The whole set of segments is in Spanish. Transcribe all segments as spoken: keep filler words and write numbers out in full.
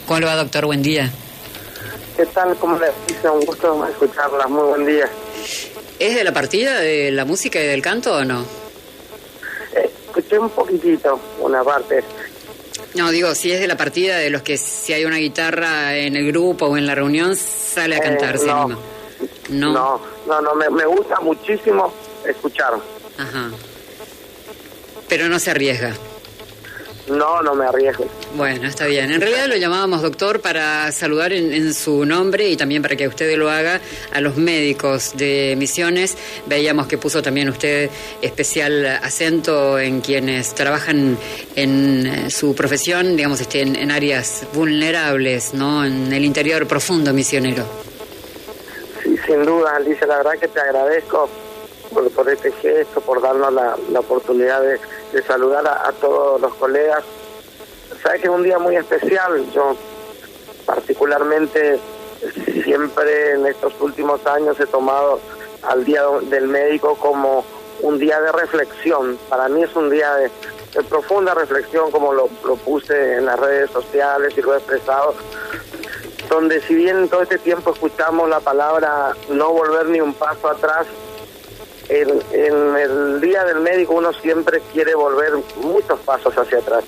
¿Cómo le va, doctor? Buen día. ¿Qué tal? ¿Cómo le dice? Un gusto escucharla. Muy buen día. ¿Es de la partida de la música y del canto o no? Eh, escuché un poquitito, una parte. No, digo, si es de la partida de los que si hay una guitarra en el grupo o en la reunión, sale a cantar, eh, ¿se no, anima? No, no, no, no me, me gusta muchísimo escuchar. Ajá. Pero no se arriesga. No, no me arriesgo. Bueno, está bien. En realidad lo llamábamos, doctor, para saludar en, en su nombre y también para que usted lo haga a los médicos de Misiones. Veíamos que puso también usted especial acento en quienes trabajan en eh, su profesión, digamos, este, en, en áreas vulnerables, ¿no? En el interior profundo misionero. Sí, sin duda, Alicia, la verdad que te agradezco por, por este gesto, por darnos la, la oportunidad de, de saludar a, a todos los colegas. Sabes que es un día muy especial. Yo particularmente siempre en estos últimos años he tomado al Día del Médico como un día de reflexión. Para mí es un día de, de profunda reflexión, como lo, lo puse en las redes sociales y lo he expresado, donde si bien todo este tiempo escuchamos la palabra no volver ni un paso atrás, en, en el Día del Médico uno siempre quiere volver muchos pasos hacia atrás,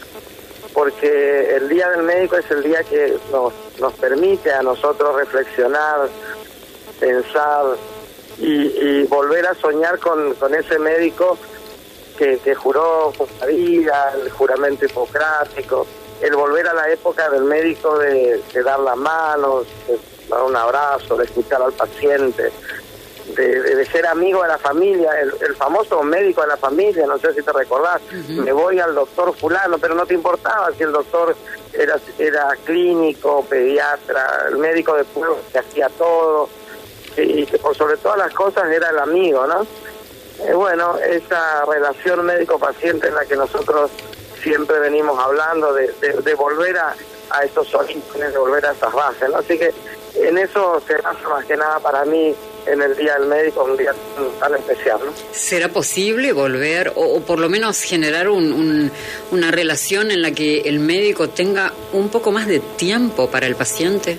porque el Día del Médico es el día que nos, nos permite a nosotros reflexionar, pensar y, y volver a soñar con, con ese médico que, que juró con la vida, el juramento hipocrático, el volver a la época del médico de, de dar la mano, de dar un abrazo, de escuchar al paciente, de, de, de ser amigo de la familia, el, el famoso médico de la familia, no sé si te recordás. Uh-huh. Me voy al doctor fulano, pero no te importaba si el doctor era, era clínico, pediatra, el médico de pueblo que hacía todo, y que por sobre todas las cosas era el amigo, ¿no? Eh, bueno, esa relación médico-paciente en la que nosotros siempre venimos hablando, de, de, de volver a, a esos orígenes, de volver a esas bases, ¿no? Así que en eso se basa más que nada para mí en el Día del Médico, un día tan especial, ¿no? ¿Será posible volver, o, o por lo menos generar un, un, una relación en la que el médico tenga un poco más de tiempo para el paciente?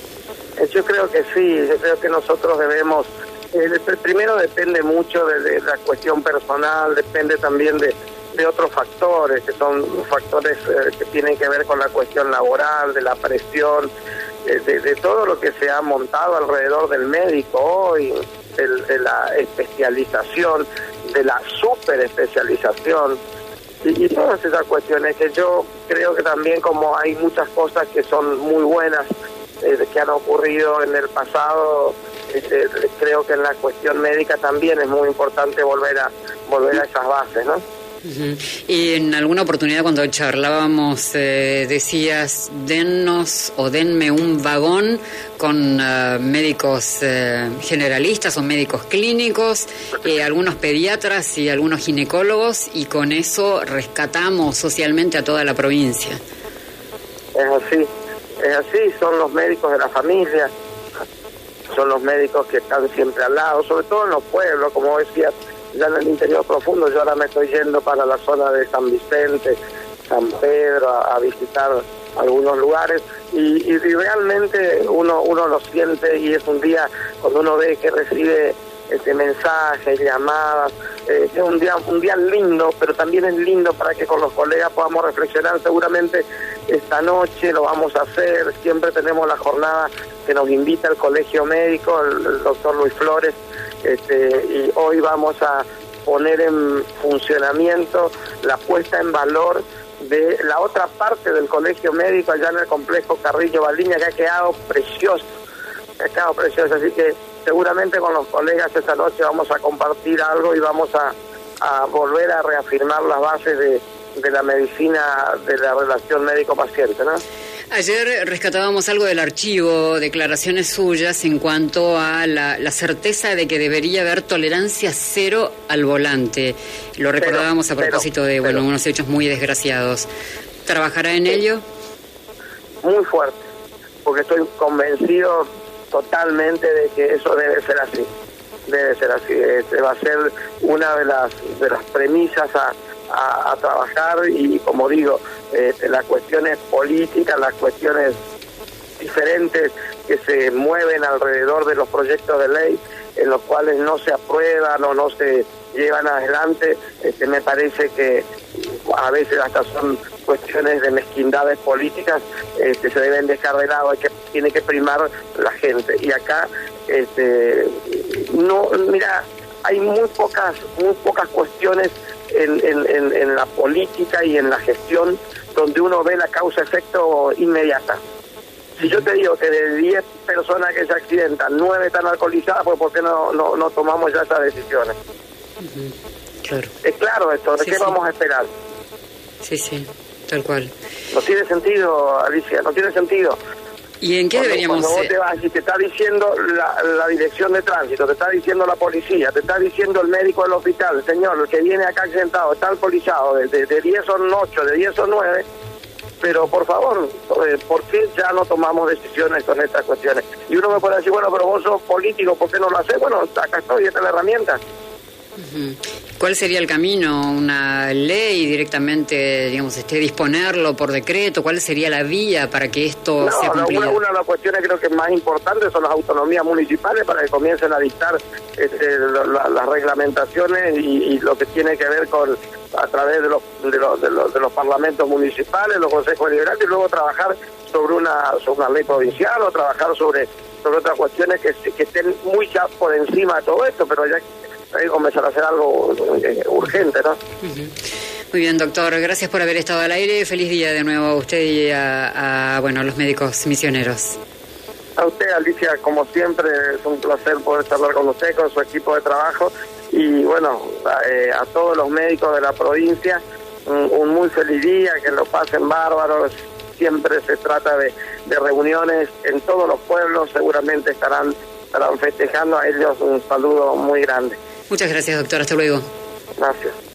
Yo creo que sí, yo creo que nosotros debemos, eh, primero depende mucho de, de la cuestión personal, depende también de, de otros factores, que son factores eh, que tienen que ver con la cuestión laboral, de la presión, de, de, de todo lo que se ha montado alrededor del médico hoy, de, de la especialización, de la super especialización, y, y todas esas cuestiones que yo creo que también, como hay muchas cosas que son muy buenas, eh, que han ocurrido en el pasado, eh, creo que en la cuestión médica también es muy importante volver a volver a esas bases, ¿no? Uh-huh. Y en alguna oportunidad cuando charlábamos eh, decías, dennos o denme un vagón con uh, médicos eh, generalistas o médicos clínicos, eh, algunos pediatras y algunos ginecólogos, y con eso rescatamos socialmente a toda la provincia. Es así, es así, son los médicos de la familia, son los médicos que están siempre al lado, sobre todo en los pueblos, como decías, ya en el interior profundo. Yo ahora me estoy yendo para la zona de San Vicente, San Pedro, a, a visitar algunos lugares, y, y realmente uno uno lo siente, y es un día cuando uno ve que recibe este mensajes, llamadas, eh, es un día un día lindo, pero también es lindo para que con los colegas podamos reflexionar. Seguramente esta noche lo vamos a hacer, siempre tenemos la jornada que nos invita el Colegio Médico, el, el doctor Luis Flores, Este, y hoy vamos a poner en funcionamiento la puesta en valor de la otra parte del Colegio Médico allá en el complejo Carrillo Baldiña, que ha quedado precioso, ha quedado precioso, así que seguramente con los colegas esta noche vamos a compartir algo y vamos a, a volver a reafirmar las bases de, de la medicina, de la relación médico-paciente, ¿no? Ayer rescatábamos algo del archivo, declaraciones suyas en cuanto a la, la certeza de que debería haber tolerancia cero al volante. Lo recordábamos pero, a propósito pero, de bueno pero. unos hechos muy desgraciados. ¿Trabajará en sí. ello? Muy fuerte, porque estoy convencido totalmente de que eso debe ser así. Debe ser así. Este va a ser una de las de las premisas a, a, a trabajar, y como digo, eh, las cuestiones políticas, las cuestiones diferentes que se mueven alrededor de los proyectos de ley, en los cuales no se aprueban o no se llevan adelante, este, me parece que a veces hasta son cuestiones de mezquindades políticas, este, se deben dejar de lado, hay que, tiene que primar la gente. Y acá, este, no, mira, hay muy pocas, muy pocas cuestiones en, en, en, en la política y en la gestión donde uno ve la causa-efecto inmediata. Si yo te digo que de diez personas que se accidentan, nueve están alcoholizadas, pues ¿por qué no, no, no tomamos ya esas decisiones? Uh-huh. Claro. Es claro esto, ¿de sí, qué sí. vamos a esperar? Sí, sí, tal cual. No tiene sentido, Alicia, no tiene sentido. ¿Y en qué cuando, deberíamos...? Cuando vos te vas y te está diciendo la, la dirección de tránsito, te está diciendo la policía, te está diciendo el médico del hospital, señor, el que viene acá accidentado, está alcoholizado, de, de, de diez son ocho, de diez son nueve... Pero por favor, ¿por qué ya no tomamos decisiones con estas cuestiones? Y uno me puede decir, bueno, pero vos sos político, ¿por qué no lo haces? Bueno, acá estoy, esta es la herramienta. Uh-huh. ¿Cuál sería el camino? ¿Una ley directamente, digamos, este, disponerlo por decreto? ¿Cuál sería la vía para que esto no, sea cumplido? Una, una de las cuestiones creo que más importantes son las autonomías municipales para que comiencen a dictar este, la, las reglamentaciones y, y lo que tiene que ver con a través de los, de los, de los, de los parlamentos municipales, los consejos liberales, y luego trabajar sobre una, sobre una ley provincial o trabajar sobre, sobre otras cuestiones que, que estén muy ya por encima de todo esto, pero ya hay que comenzar a hacer algo eh, urgente, ¿no? Uh-huh. Muy bien, doctor, gracias por haber estado al aire. Feliz día de nuevo a usted y a, a bueno, a los médicos misioneros. A usted, Alicia, como siempre, es un placer poder charlar con usted, con su equipo de trabajo, y bueno, a, eh, a todos los médicos de la provincia, un, un muy feliz día, que lo pasen bárbaros. Siempre se trata de, de reuniones en todos los pueblos, seguramente estarán, estarán festejando. A ellos un saludo muy grande. Muchas gracias, doctor, hasta luego. Gracias.